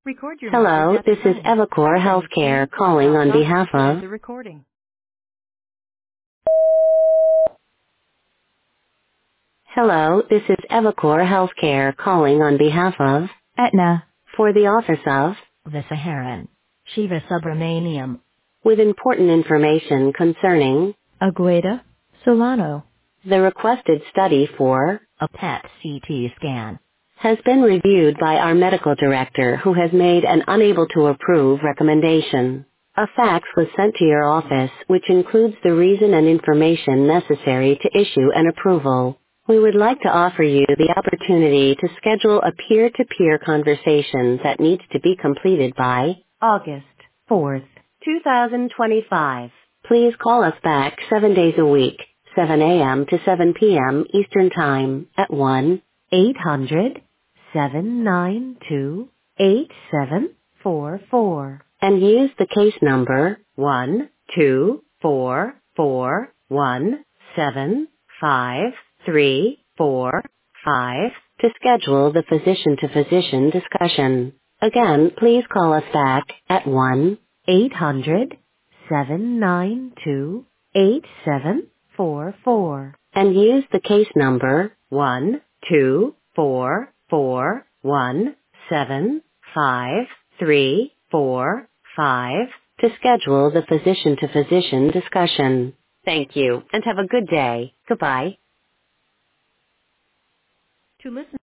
Record your message Hello, at the this is tone. Evacor Then key Healthcare or calling stop on talking behalf to of. end the recording. Hello, this is Evacor Healthcare calling on behalf of. Aetna, For the office of. Visaharan, Shiva Subramaniam, With important information concerning. Agueda, Solano, The requested study for. a PET CT scan. Has been reviewed by our medical director who has made an unable to approve recommendation. A fax was sent to your office which includes the reason and information necessary to issue an approval. We would like to offer you the opportunity to schedule a peer-to-peer conversation that needs to be completed by August 4th, 2025. Please call us back 7 days a week, 7 a.m. to 7 p.m. Eastern Time at 1-800-792-8744 and use the case number 124417535 to schedule the physician-to-physician discussion. Again, please call us back at 1-800-792-8744 and use the case number 124417535 to schedule the physician-to-physician discussion. Thank you and have a good day. Goodbye. To listen